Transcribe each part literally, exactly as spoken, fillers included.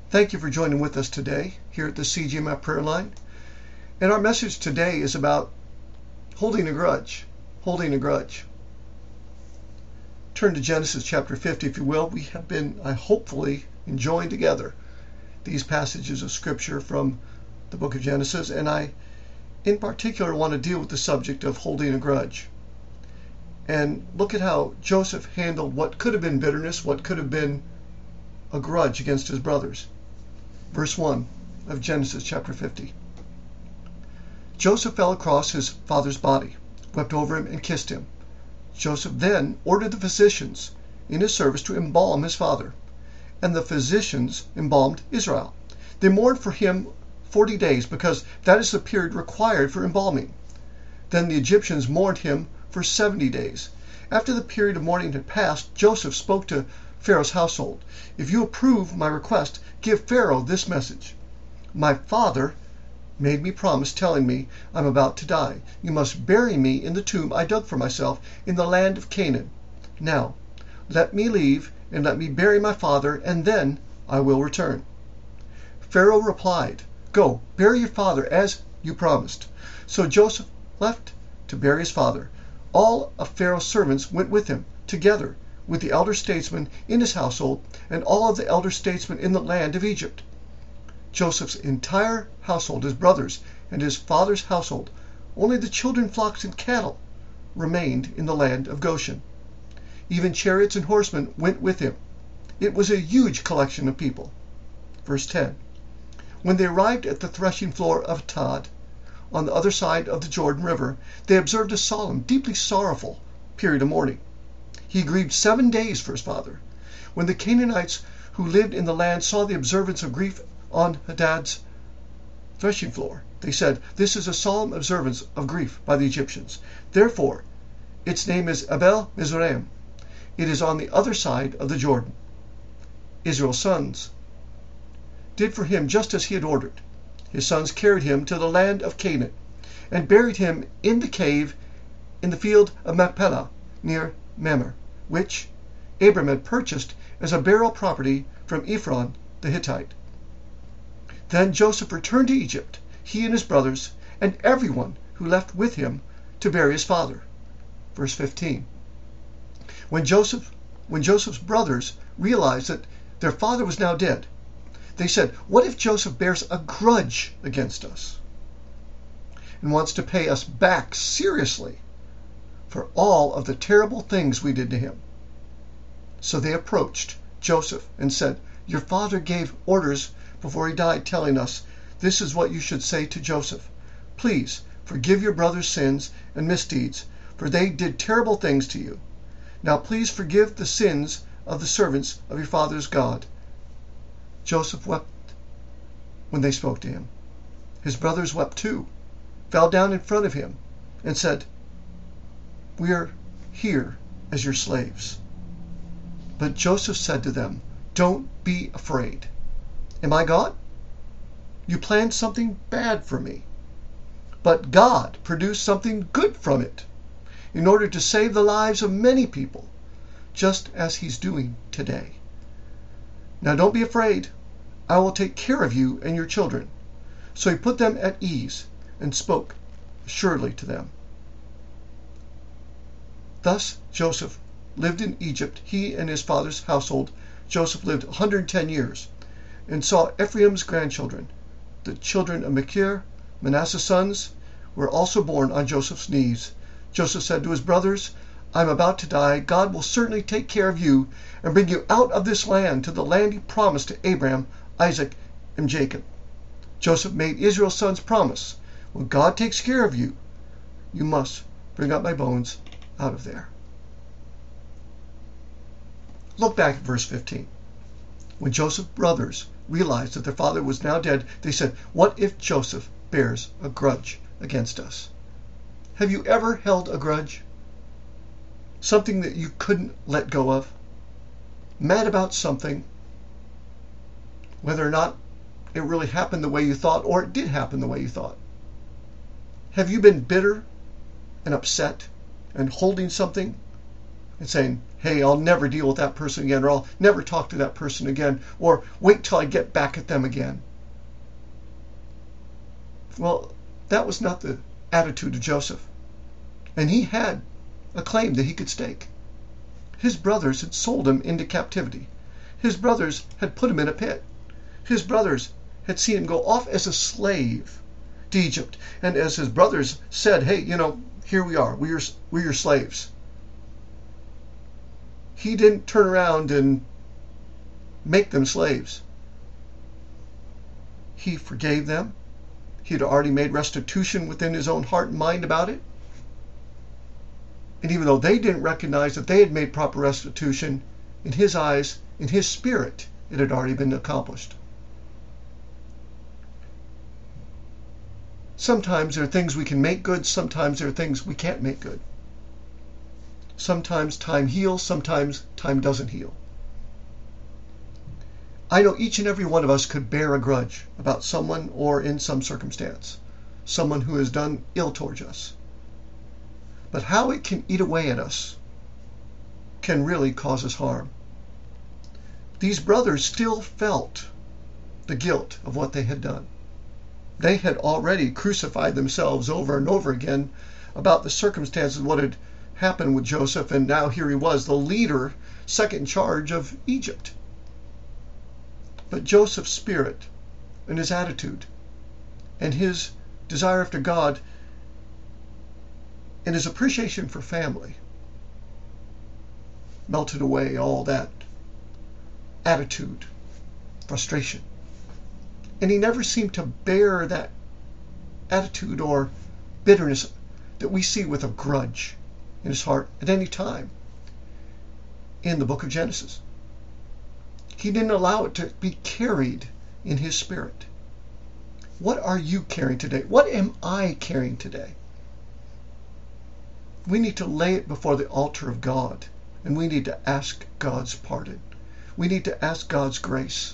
Thank you for joining with us today here at the C G M F Prayer Line. And our message today is about holding a grudge. Holding a grudge. Turn to Genesis chapter fifty, if you will. We have been, I hopefully, enjoying together these passages of Scripture from the book of Genesis, and I, in particular, want to deal with the subject of holding a grudge. And look at how Joseph handled what could have been bitterness, what could have been a grudge against his brothers. Verse one of Genesis chapter fifty. Joseph fell across his father's body, wept over him, and kissed him. Joseph then ordered the physicians in his service to embalm his father, and the physicians embalmed Israel. They mourned for him forty days, because that is the period required for embalming. Then the Egyptians mourned him for seventy days. After the period of mourning had passed, Joseph spoke to Pharaoh's household. If you approve my request, give Pharaoh this message. My father made me promise, telling me I'm about to die. You must bury me in the tomb I dug for myself in the land of Canaan. Now, let me leave and let me bury my father, and then I will return. Pharaoh replied, Go, bury your father as you promised. So Joseph left to bury his father. All of Pharaoh's servants went with him, together with the elder statesmen in his household and all of the elder statesmen in the land of Egypt. Joseph's entire household, his brothers and his father's household, only the children, flocks, and cattle remained in the land of Goshen. Even chariots and horsemen went with him. It was a huge collection of people. Verse ten. When they arrived at the threshing floor of Atad, on the other side of the Jordan River, they observed a solemn, deeply sorrowful period of mourning. He grieved seven days for his father. When the Canaanites who lived in the land saw the observance of grief on Hadad's threshing floor, they said, This is a solemn observance of grief by the Egyptians. Therefore, its name is Abel Mizraim. It is on the other side of the Jordan. Israel's sons did for him just as he had ordered. His sons carried him to the land of Canaan and buried him in the cave in the field of Machpelah near Mamre, which Abram had purchased as a burial property from Ephron the Hittite. Then Joseph returned to Egypt, he and his brothers, and everyone who left with him to bury his father. Verse fifteen. When Joseph, when Joseph's brothers realized that their father was now dead, they said, What if Joseph bears a grudge against us and wants to pay us back seriously for all of the terrible things we did to him? So they approached Joseph and said, Your father gave orders before he died, telling us, This is what you should say to Joseph. Please forgive your brother's sins and misdeeds, for they did terrible things to you. Now please forgive the sins of the servants of your father's God. Joseph wept when they spoke to him. His brothers wept too, fell down in front of him, and said, We are here as your slaves. But Joseph said to them, Don't be afraid. Am I God? You planned something bad for me, but God produced something good from it in order to save the lives of many people, just as he's doing today. Now don't be afraid. I will take care of you and your children. So he put them at ease and spoke assuredly to them. Thus Joseph lived in Egypt, he and his father's household. Joseph lived one hundred ten years and saw Ephraim's grandchildren. The children of Machir, Manasseh's sons, were also born on Joseph's knees. Joseph said to his brothers, I'm about to die. God will certainly take care of you and bring you out of this land to the land he promised to Abraham, Isaac, and Jacob. Joseph made Israel's sons promise, When God takes care of you, you must bring up my bones out of there. Look back at verse fifteen. When Joseph's brothers realized that their father was now dead, they said, What if Joseph bears a grudge against us? Have you ever held a grudge? Something that you couldn't let go of? Mad about something, whether or not it really happened the way you thought, or it did happen the way you thought? Have you been bitter and upset and holding something and saying, hey, I'll never deal with that person again, or I'll never talk to that person again, or wait till I get back at them again. Well, that was not the attitude of Joseph. And he had a claim that he could stake. His brothers had sold him into captivity. His brothers had put him in a pit. His brothers had seen him go off as a slave to Egypt. And as his brothers said, hey, you know, here we are. We're, we're your slaves. He didn't turn around and make them slaves. He forgave them. He had already made restitution within his own heart and mind about it. And even though they didn't recognize that they had made proper restitution, in his eyes, in his spirit, it had already been accomplished. Sometimes there are things we can make good, sometimes there are things we can't make good. Sometimes time heals, sometimes time doesn't heal. I know each and every one of us could bear a grudge about someone or in some circumstance, someone who has done ill towards us. But how it can eat away at us can really cause us harm. These brothers still felt the guilt of what they had done. They had already crucified themselves over and over again about the circumstances of what had happened with Joseph, and now here he was, the leader, second in charge of Egypt. But Joseph's spirit and his attitude and his desire after God and his appreciation for family melted away all that attitude, frustration. And he never seemed to bear that attitude or bitterness that we see with a grudge in his heart at any time in the book of Genesis. He didn't allow it to be carried in his spirit. What are you carrying today? What am I carrying today? We need to lay it before the altar of God, and we need to ask God's pardon. We need to ask God's grace.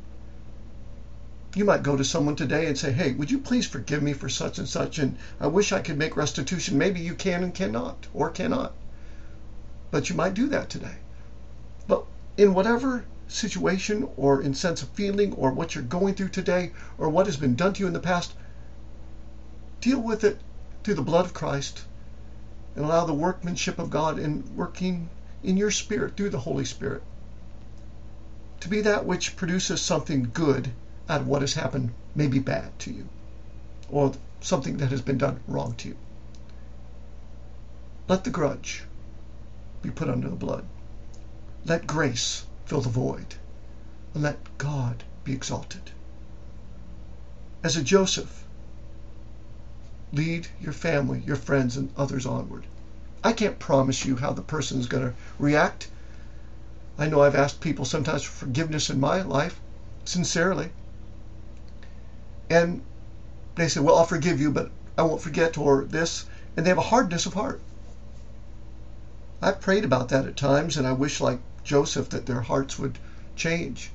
You might go to someone today and say, hey, would you please forgive me for such and such, and I wish I could make restitution. Maybe you can and cannot, or cannot. But you might do that today. But in whatever situation or in sense of feeling or what you're going through today or what has been done to you in the past, deal with it through the blood of Christ and allow the workmanship of God in working in your spirit through the Holy Spirit to be that which produces something good out of what has happened, maybe bad to you, or something that has been done wrong to you. Let the grudge be put under the blood. Let grace fill the void, and let God be exalted. As a Joseph, lead your family, your friends, and others onward. I can't promise you how the person is going to react. I know I've asked people sometimes for forgiveness in my life, sincerely. And they say, well, I'll forgive you, but I won't forget, or this. And they have a hardness of heart. I've prayed about that at times, and I wish, like Joseph, that their hearts would change.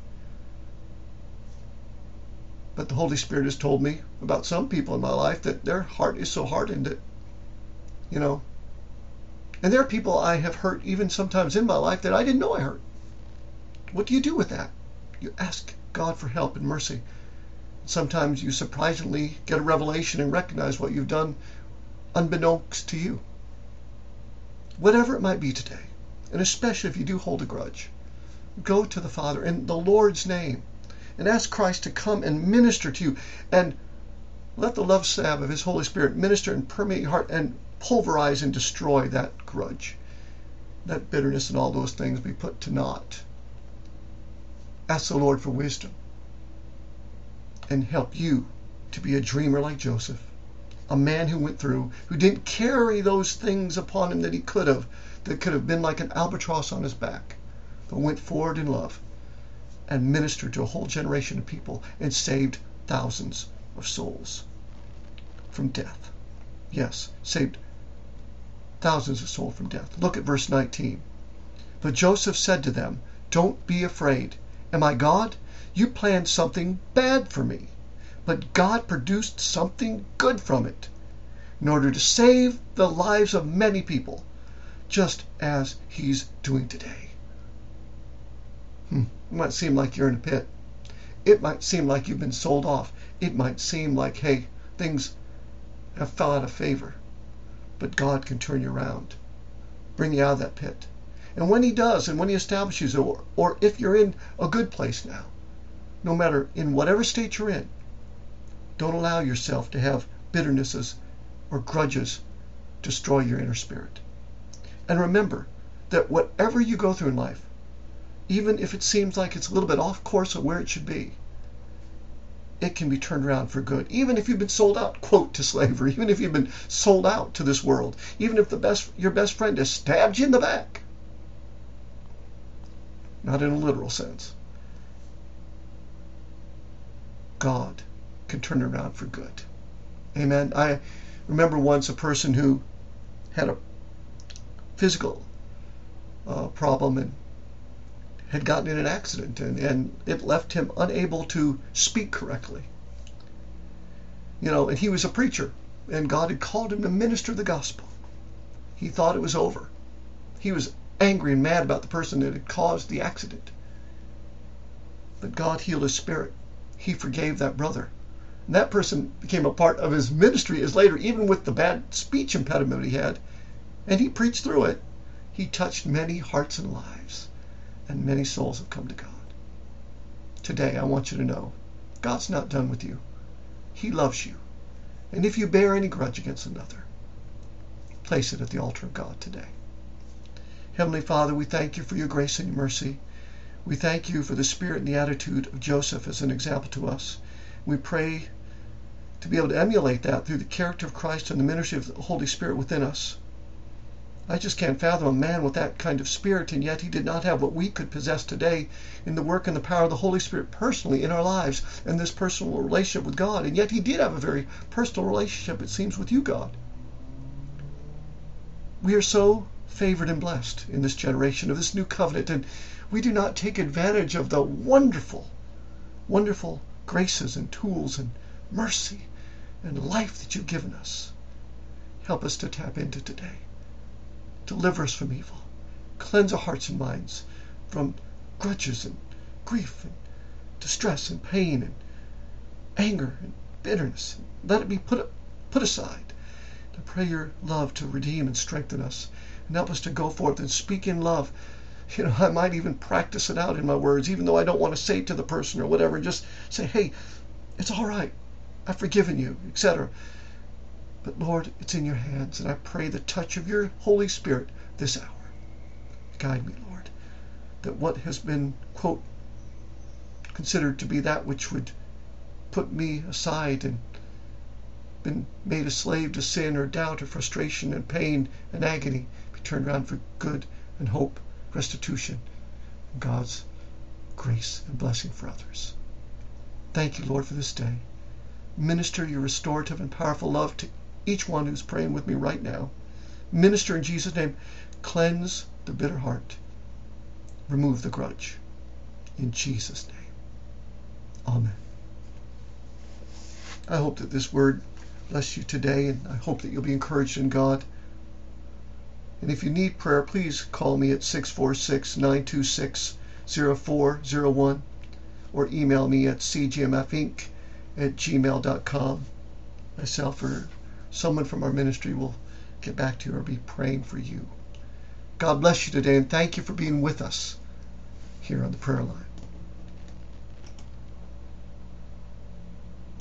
But the Holy Spirit has told me about some people in my life that their heart is so hardened that, you know, and there are people I have hurt even sometimes in my life that I didn't know I hurt. What do you do with that? You ask God for help and mercy. Sometimes you surprisingly get a revelation and recognize what you've done unbeknownst to you. Whatever it might be today, and especially if you do hold a grudge, go to the Father in the Lord's name and ask Christ to come and minister to you, and let the love salve of his Holy Spirit minister and permeate your heart and pulverize and destroy that grudge. That bitterness and all those things be put to naught. Ask the Lord for wisdom and help you to be a dreamer like Joseph, a man who went through, who didn't carry those things upon him that he could have, that could have been like an albatross on his back, but went forward in love and ministered to a whole generation of people and saved thousands of souls from death. Yes, saved thousands of souls from death. Look at verse nineteen. But Joseph said to them, don't be afraid. Am I God? You planned something bad for me, but God produced something good from it in order to save the lives of many people. just as he's doing today. Hmm. It might seem like you're in a pit. It might seem like you've been sold off. It might seem like, hey, things have fell out of favor. But God can turn you around, bring you out of that pit. And when he does, and when he establishes it, or, or if you're in a good place now, no matter in whatever state you're in, don't allow yourself to have bitternesses or grudges destroy your inner spirit. And remember that whatever you go through in life, even if it seems like it's a little bit off course of where it should be, it can be turned around for good. Even if you've been sold out, quote, to slavery, even if you've been sold out to this world, even if the best your best friend has stabbed you in the back. Not in a literal sense. God can turn it around for good. Amen. I remember once a person who had a physical uh, problem and had gotten in an accident, and, and it left him unable to speak correctly. You know, and he was a preacher, and God had called him to minister the gospel. He thought it was over. He was angry and mad about the person that had caused the accident. But God healed his spirit. He forgave that brother. And that person became a part of his ministry as later, even with the bad speech impediment he had. And he preached through it. He touched many hearts and lives. And many souls have come to God. Today, I want you to know, God's not done with you. He loves you. And if you bear any grudge against another, place it at the altar of God today. Heavenly Father, we thank you for your grace and your mercy. We thank you for the spirit and the attitude of Joseph as an example to us. We pray to be able to emulate that through the character of Christ and the ministry of the Holy Spirit within us. I just can't fathom a man with that kind of spirit, and yet he did not have what we could possess today in the work and the power of the Holy Spirit personally in our lives and this personal relationship with God. And yet he did have a very personal relationship, it seems, with you, God. We are so favored and blessed in this generation of this new covenant, and we do not take advantage of the wonderful, wonderful graces and tools and mercy and life that you've given us. Help us to tap into today. Deliver us from evil. Cleanse our hearts and minds from grudges and grief and distress and pain and anger and bitterness. Let it be put, put aside. I pray your love to redeem and strengthen us and help us to go forth and speak in love. You know, I might even practice it out in my words, even though I don't want to say it to the person or whatever, and just say, hey, it's all right. I've forgiven you, et cetera. But Lord, it's in your hands, and I pray the touch of your Holy Spirit this hour. Guide me, Lord, that what has been, quote, considered to be that which would put me aside and been made a slave to sin or doubt or frustration and pain and agony be turned around for good and hope, restitution, and God's grace and blessing for others. Thank you, Lord, for this day. Minister your restorative and powerful love to each one who's praying with me right now. Minister in Jesus' name. Cleanse the bitter heart. Remove the grudge. In Jesus' name. Amen. I hope that this word bless you today, and I hope that you'll be encouraged in God. And if you need prayer, please call me at six four six, nine two six, zero four zero one or email me at c g m f inc at gmail dot com. Myself or someone from our ministry will get back to you or be praying for you. God bless you today, and thank you for being with us here on the prayer line.